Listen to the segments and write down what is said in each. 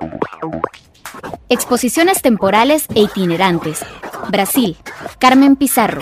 Exposiciones temporales e itinerantes. Brasil. Carmen Pizarro.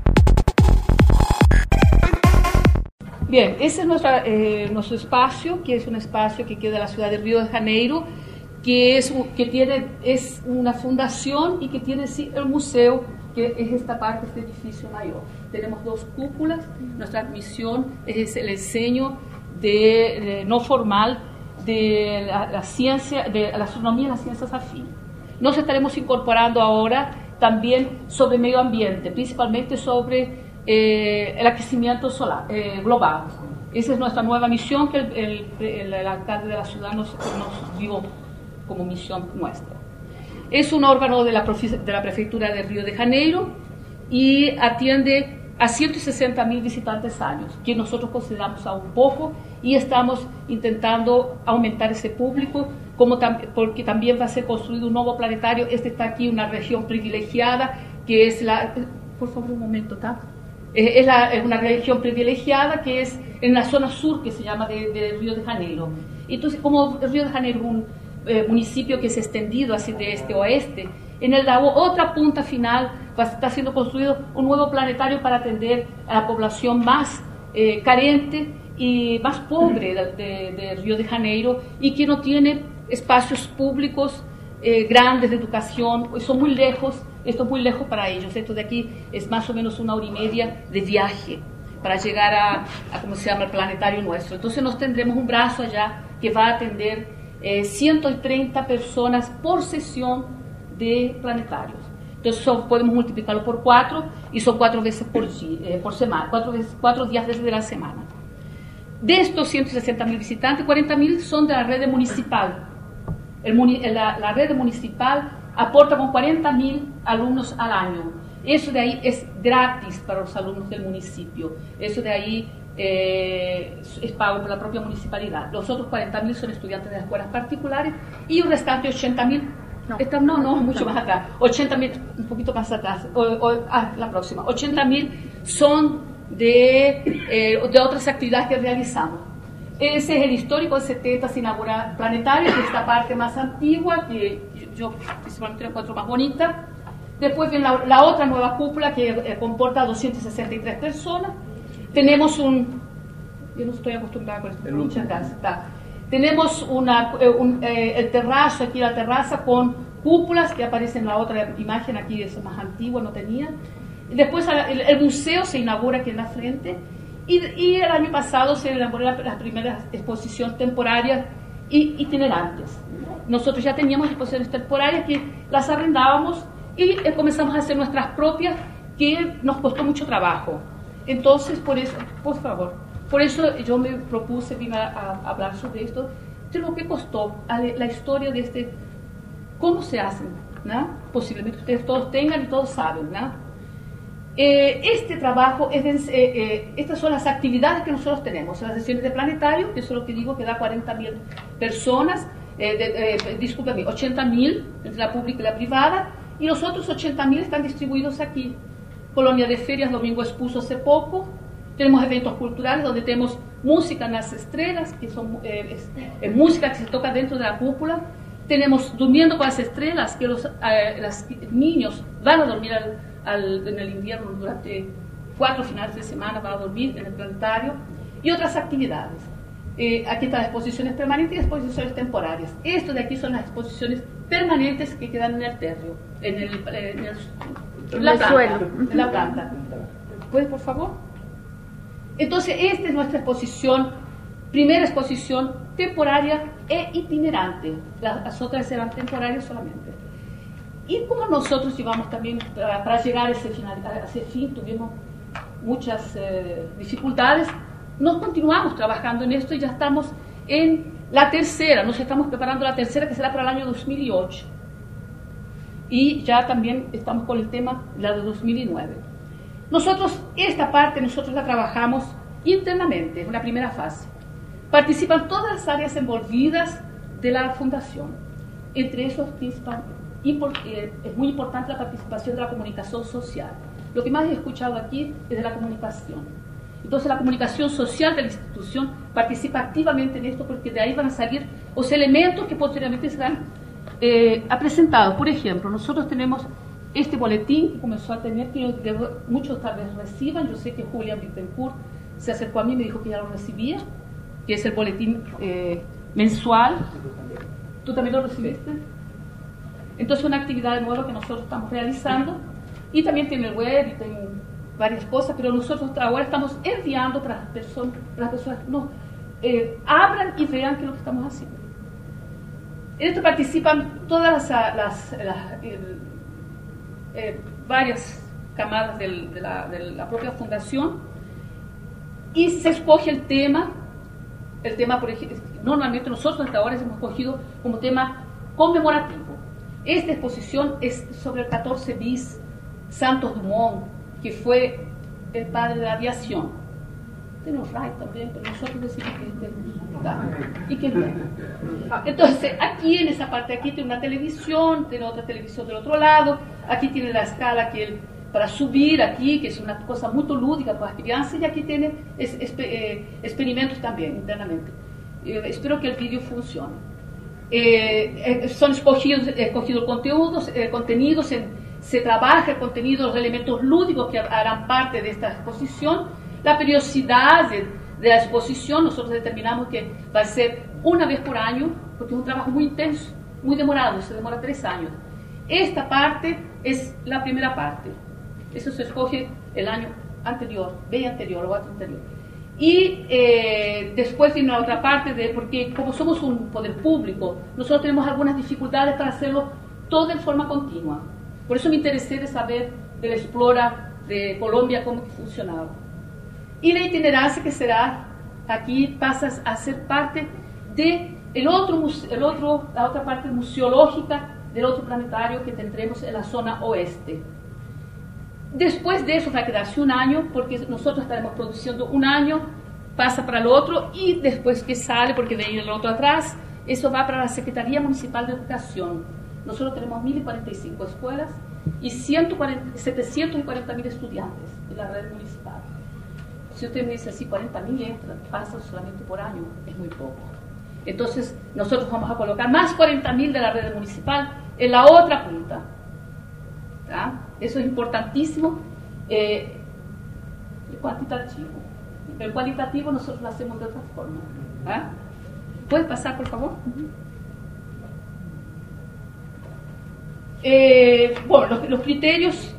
Bien, ese es nuestro espacio, que es un espacio que queda en la ciudad de Río de Janeiro, que es una fundación y que tiene sí, el museo, que es esta parte, este edificio mayor. Tenemos 2 cúpulas. Nuestra misión es el enseño no formal de la ciencia, de la astronomía y las ciencias afines. Nos estaremos incorporando ahora también sobre medio ambiente, principalmente sobre el aquecimiento solar, global. Esa es nuestra nueva misión que el alcalde de la ciudad nos dio como misión nuestra. Es un órgano de la Prefectura de Río de Janeiro y atiende a 160.000 visitantes años, que nosotros consideramos aún poco, y estamos intentando aumentar ese público, porque también va a ser construido un nuevo planetario. Este está aquí, una región privilegiada, que es por favor un momento, ¿tá? Es una región privilegiada que es en la zona sur, que se llama de Río de Janeiro. Entonces, como Río de Janeiro es un municipio que se ha extendido así de este a oeste, en la otra punta final está siendo construido un nuevo planetario para atender a la población más carente y más pobre de Río de Janeiro, y que no tiene espacios públicos grandes de educación, son muy lejos. Esto es muy lejos para ellos. Esto de aquí es más o menos 1 hora y media de viaje para llegar a ¿cómo se llama?, el planetario nuestro. Entonces nos tendremos un brazo allá que va a atender 130 personas por sesión de planetarios. Entonces podemos multiplicarlo por 4 y son 4 veces por semana, 4 días desde la semana. De estos 160.000 visitantes, 40.000 son de la red municipal. La red municipal aporta con 40.000 alumnos al año. Eso de ahí es gratis para los alumnos del municipio. Eso de ahí es pago por la propia municipalidad. Los otros 40.000 son estudiantes de las escuelas particulares y un restante 80.000. No, mucho más atrás. 80.000, un poquito más atrás. La próxima. 80.000 son de otras actividades que realizamos. Ese es el histórico. En 70 se inaugura el planetario, que es esta parte más antigua, que yo principalmente la encuentro más bonita. Después viene la otra nueva cúpula, que comporta 263 personas. Tenemos yo no estoy acostumbrada con esto, muchas gracias. Tenemos el terrazo, aquí la terraza con cúpulas, que aparece en la otra imagen, aquí es más antigua, no tenía. Después el museo se inaugura aquí en la frente. Y el año pasado se inauguró las primeras exposiciones temporarias y itinerantes. Nosotros ya teníamos exposiciones temporarias que las arrendábamos y comenzamos a hacer nuestras propias, que nos costó mucho trabajo. Entonces, por eso yo me propuse venir a hablar sobre esto, de lo que costó, la historia de cómo se hacen, ¿no? Posiblemente ustedes todos tengan y todos saben, ¿no? Este trabajo, estas son las actividades que nosotros tenemos, las sesiones de planetario, que eso es lo que digo, que da 40.000 personas, 80.000 entre la pública y la privada, y los otros 80.000 están distribuidos aquí. Colonia de Ferias, Domingo expuso hace poco. Tenemos eventos culturales donde tenemos música en las estrellas, que son música que se toca dentro de la cúpula. Tenemos Durmiendo con las Estrellas, que los niños van a dormir en el invierno durante 4 finales de semana, van a dormir en el planetario, y otras actividades. Aquí están las exposiciones permanentes y exposiciones temporarias. Esto de aquí son las exposiciones permanentes que quedan en el terreno, en la planta. ¿Puedes, por favor? Entonces, esta es nuestra exposición, primera exposición temporaria e itinerante. Las otras serán temporarias solamente. Y como nosotros llevamos también, para llegar a ese fin, tuvimos muchas dificultades, nos continuamos trabajando en esto y ya estamos en la tercera, nos estamos preparando la tercera, que será para el año 2008. Y ya también estamos con el tema, la de 2009. Esta parte nosotros la trabajamos internamente, en la primera fase. Participan todas las áreas envolvidas de la fundación. Entre esos es muy importante la participación de la comunicación social. Lo que más he escuchado aquí es de la comunicación. Entonces la comunicación social de la institución participa activamente en esto, porque de ahí van a salir los elementos que posteriormente serán presentados. Por ejemplo, nosotros tenemos este boletín que comenzó a tener, que muchos tal vez reciban. Yo sé que Julia Bittencourt se acercó a mí y me dijo que ya lo recibía, que es el boletín mensual. ¿Tú también lo recibiste? Entonces, una actividad nueva que nosotros estamos realizando, y también tiene el web y tiene varias cosas, pero nosotros ahora estamos enviando para las personas que abran y vean qué es lo que estamos haciendo. En esto participan todas varias camadas de la propia fundación, y se escoge el tema, por ejemplo, normalmente nosotros hasta ahora hemos escogido como tema conmemorativo. Esta exposición es sobre el 14 bis Santos Dumont, que fue el padre de la aviación. Tenemos Wright también, pero nosotros decimos que y que no. Entonces, aquí en esa parte, aquí tiene una televisión, tiene otra televisión del otro lado, aquí tiene la escala para subir aquí, que es una cosa muy lúdica para las crianças, y aquí tiene experimentos también internamente. Espero que el vídeo funcione. Son escogidos contenidos, se trabaja el contenido, los elementos lúdicos que harán parte de esta exposición, la periodicidad de la exposición. Nosotros determinamos que va a ser una vez por año, porque es un trabajo muy intenso, muy demorado, se demora 3 años. Esta parte es la primera parte, eso se escoge el año anterior, o año anterior. Y después viene la otra parte, porque como somos un poder público, nosotros tenemos algunas dificultades para hacerlo todo en forma continua. Por eso me interesé de saber del Explora de Colombia cómo funcionaba. Y la itinerancia que será aquí pasa a ser parte de la otra parte museológica del otro planetario que tendremos en la zona oeste. Después de eso va a quedarse un año, porque nosotros estaremos produciendo un año, pasa para el otro, y después que sale, porque viene el otro atrás, eso va para la Secretaría Municipal de Educación. Nosotros tenemos 1.045 escuelas y 740.000 estudiantes en la red municipal. Si usted me dice así, 40.000 pasan solamente por año, es muy poco. Entonces, nosotros vamos a colocar más 40.000 de la red municipal en la otra punta. ¿Tá? Eso es importantísimo. El cuantitativo. El cualitativo nosotros lo hacemos de otra forma. ¿Ah? ¿Puedes pasar, por favor? Bueno, los criterios,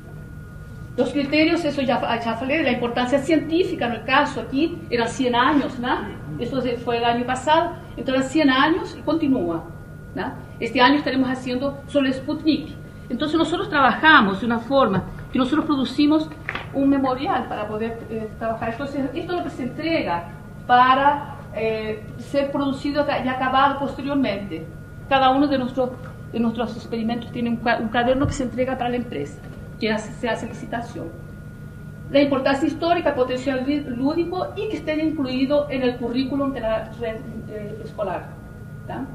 eso ya falé de la importancia científica. En el caso aquí eran 100 años, ¿no? Esto fue el año pasado, entonces 100 años y continúa, ¿no? Este año estaremos haciendo sobre Sputnik. Entonces nosotros trabajamos de una forma que nosotros producimos un memorial para poder trabajar. Entonces esto es lo que se entrega para ser producido y acabado posteriormente. Cada uno de nuestros experimentos tiene un cuaderno que se entrega para la empresa, que se hace licitación. La importancia histórica, potencial lúdico, y que esté incluido en el currículum de la red escolar. ¿Tá?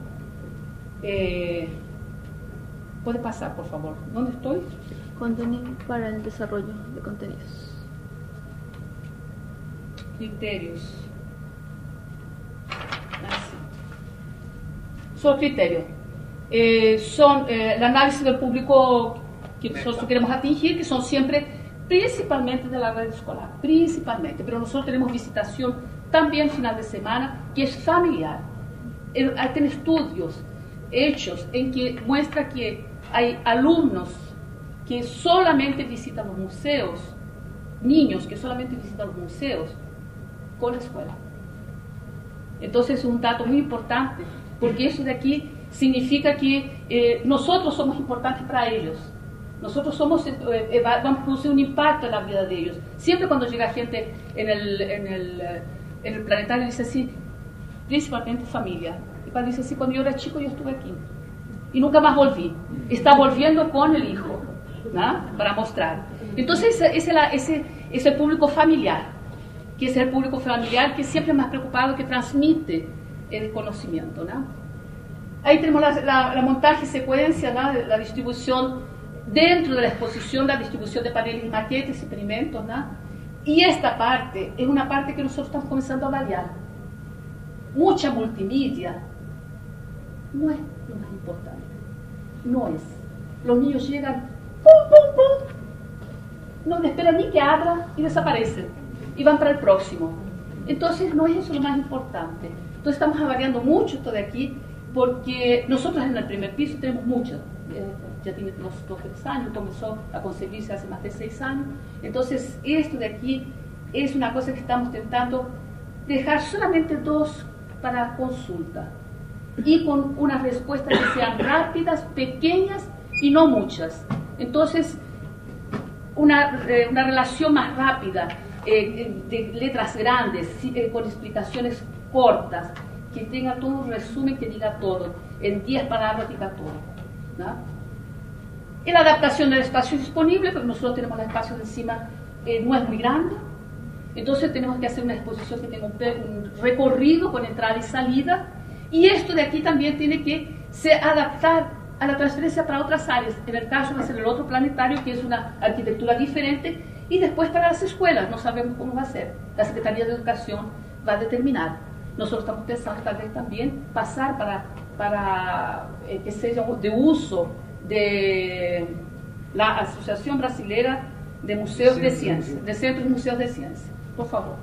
¿Puede pasar, por favor? ¿Dónde estoy? Contenido para el desarrollo de contenidos. Criterios. Así. Son criterios. Son el análisis del público que nosotros queremos atingir, que son siempre, principalmente de la red escolar, principalmente, pero nosotros tenemos visitación también final de semana, que es familiar. Hay estudios hechos en que muestra que hay alumnos que solamente visitan los museos, niños que solamente visitan los museos con la escuela. Entonces es un dato muy importante, porque eso de aquí significa que nosotros somos importantes para ellos. Nosotros vamos a producir un impacto en la vida de ellos. Siempre cuando llega gente en el planetario, dice así, principalmente familia. Y cuando dice así, cuando yo era chico yo estuve aquí y nunca más volví. Está volviendo con el hijo, ¿no? Para mostrar. Entonces ese es el público familiar, que es el público familiar que siempre es más preocupado, que transmite el conocimiento, ¿no? Ahí tenemos la montaje y secuencia, ¿no? La distribución dentro de la exposición, la distribución de paneles y maquetes, experimentos, ¿no? Y esta parte es una parte que nosotros estamos comenzando a variar. Mucha multimedia no es lo más importante. No es. Los niños llegan, ¡pum, pum, pum! No esperan ni que abra y desaparecen. Y van para el próximo. Entonces, no es eso lo más importante. Entonces, estamos avariando mucho esto de aquí, porque nosotros en el primer piso tenemos mucho. Ya tiene unos 2 o 3 años, comenzó a conseguirse hace más de 6 años. Entonces, esto de aquí es una cosa que estamos intentando dejar solamente 2 para consulta y con unas respuestas que sean rápidas, pequeñas y no muchas. Entonces, una relación más rápida, de letras grandes, con explicaciones cortas, que tenga todo un resumen que diga todo, en 10 palabras diga todo, ¿no? En la adaptación del espacio disponible, porque nosotros tenemos el espacio de encima, no es muy grande, entonces tenemos que hacer una exposición que tenga un recorrido con entrada y salida, y esto de aquí también tiene que adaptar a la transferencia para otras áreas. En el caso va a ser el otro planetario, que es una arquitectura diferente, y después para las escuelas, no sabemos cómo va a ser. La Secretaría de Educación va a determinar. Nosotros estamos pensando tal vez también pasar para que sea de uso de la Asociación Brasileira de Museos de Ciencia, de Centros y Museos de Ciencia. Por favor.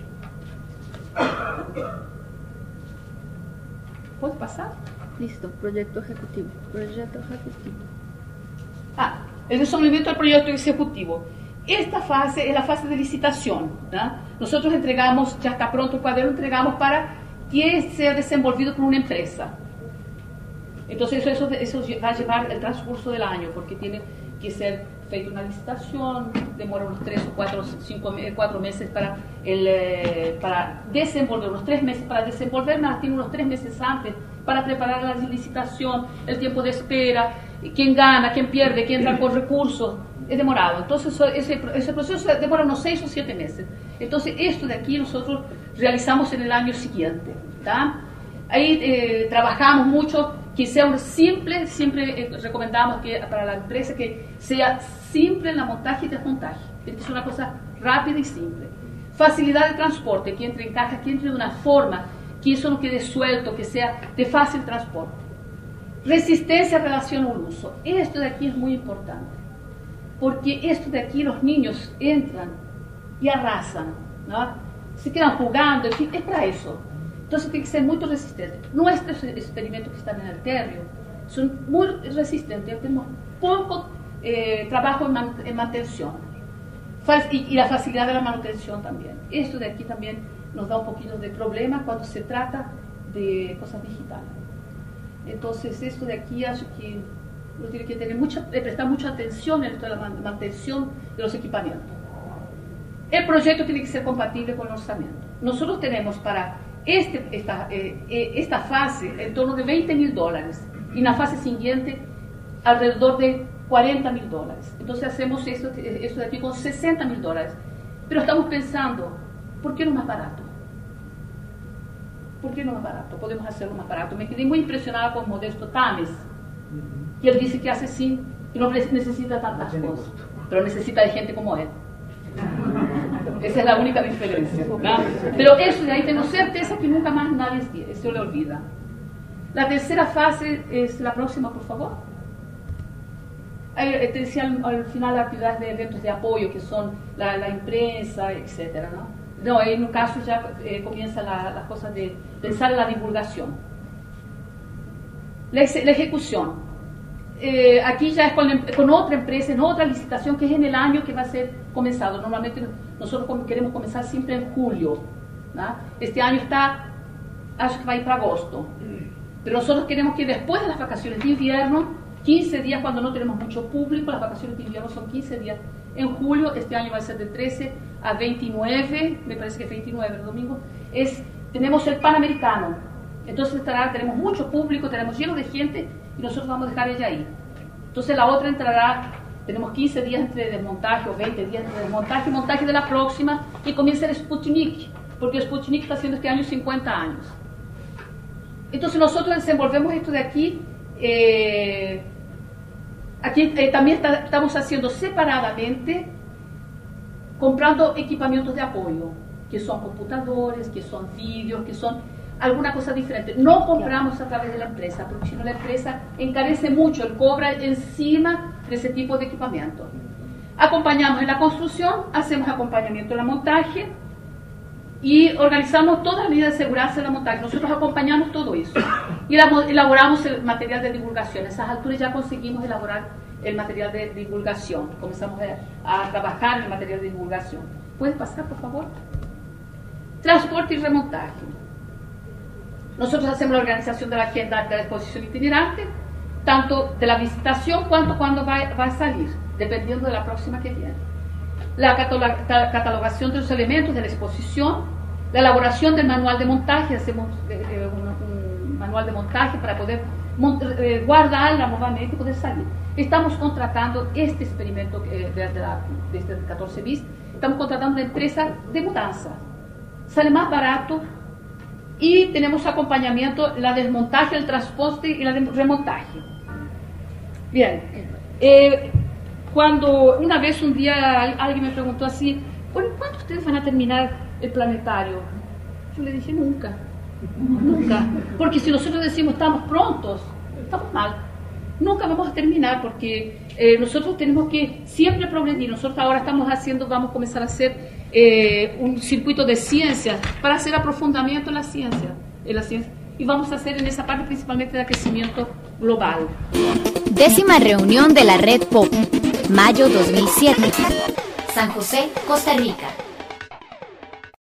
¿Puede pasar? Listo, proyecto ejecutivo. El desenvolvimiento del proyecto ejecutivo. Esta fase es la fase de licitación, ¿no? Nosotros entregamos, ya está pronto el cuaderno, entregamos para que sea desenvolvido por una empresa. Entonces eso va a llevar el transcurso del año, porque tiene que ser feita una licitación, demora unos 3 o 4 meses para desenvolver, unos 3 meses para desenvolver, más tiene unos 3 meses antes para preparar la licitación, el tiempo de espera, quién gana, quién pierde, quién entra con recursos, es demorado. Entonces ese proceso demora unos 6 o 7 meses. Entonces esto de aquí nosotros realizamos en el año siguiente, ¿tá? Ahí trabajamos mucho, que sea simple, siempre recomendamos que para la empresa que sea simple en la montaje y desmontaje, que es una cosa rápida y simple. Facilidad de transporte, que entre en caja, que entre de una forma, que eso no quede suelto, que sea de fácil transporte. Resistencia en relación al uso. Esto de aquí es muy importante, porque esto de aquí los niños entran y arrasan, ¿no? Se quedan jugando, en fin, es para eso. Entonces tiene que ser muy resistente. Nuestros experimentos que están en el térreo son muy resistentes, tenemos poco trabajo en mantención y la facilidad de la manutención también. Esto de aquí también nos da un poquito de problema cuando se trata de cosas digitales. Entonces esto de aquí hace que uno tiene que prestar mucha atención en esto de la mantención de los equipamientos. El proyecto tiene que ser compatible con el orçamento. Nosotros tenemos para esta fase en torno de $20.000 y en la fase siguiente alrededor de $40.000. Entonces hacemos esto de aquí con $60.000. Pero estamos pensando, ¿por qué no más barato? ¿Por qué no más barato? Podemos hacerlo más barato. Me quedé muy impresionada con Modesto Tames, que él dice que hace sí y no necesita tantas cosas, pero necesita de gente como él. Esa es la única diferencia, ¿no? Pero eso de ahí tengo certeza que nunca más nadie se le olvida. La tercera fase es la próxima, por favor. Ahí te decía al final actividades de eventos de apoyo, que son la imprensa, etcétera, ¿no? No, en un caso ya comienza las cosas de pensar en la divulgación. La ejecución. Aquí ya es con otra empresa, en otra licitación, que es en el año que va a ser comenzado. Normalmente nosotros queremos comenzar siempre en julio, ¿no? Este año acho que va a ir para agosto. Pero nosotros queremos que después de las vacaciones de invierno, 15 días cuando no tenemos mucho público, las vacaciones de invierno son 15 días. En julio, este año va a ser de 13 a 29, me parece que es 29 el domingo, tenemos el Panamericano. Entonces tenemos mucho público, tenemos lleno de gente y nosotros vamos a dejar ella ahí. Entonces la otra entrará, tenemos 15 días entre desmontaje o 20 días entre desmontaje y montaje de la próxima, y comienza el Sputnik, porque el Sputnik está haciendo este año 50 años. Entonces nosotros desenvolvemos esto de aquí. También estamos haciendo separadamente, comprando equipamientos de apoyo, que son computadores, que son vídeos, que son alguna cosa diferente. No compramos a través de la empresa, porque si no la empresa encarece mucho, el cobra encima de ese tipo de equipamiento. Acompañamos en la construcción, hacemos acompañamiento en la montaje y organizamos todas las medidas de seguridad en la montaje. Nosotros acompañamos todo eso y elaboramos el material de divulgación. A esas alturas ya conseguimos elaborar el material de divulgación. Comenzamos a trabajar en el material de divulgación. ¿Puedes pasar, por favor? Transporte y remontaje. Nosotros hacemos la organización de la agenda de la exposición itinerante, tanto de la visitación cuanto cuando va a salir, dependiendo de la próxima que viene. La catalogación de los elementos de la exposición, la elaboración del manual de montaje, hacemos un manual de montaje para poder guardarla nuevamente y poder salir. Estamos contratando este experimento desde 14 bis, estamos contratando una empresa de mudanza, sale más barato y tenemos acompañamiento, la desmontaje, el transporte y la remontaje. Bien, cuando una vez un día alguien me preguntó así, bueno, ¿cuándo ustedes van a terminar el planetario? Yo le dije nunca, porque si nosotros decimos estamos prontos, estamos mal. Nunca vamos a terminar porque nosotros tenemos que siempre progredir. Nosotros ahora vamos a comenzar a hacer un circuito de ciencias para hacer aprofundamiento en la ciencia. Y vamos a hacer en esa parte principalmente de crecimiento global. 10ª reunión de la Red POP, mayo 2007. San José, Costa Rica.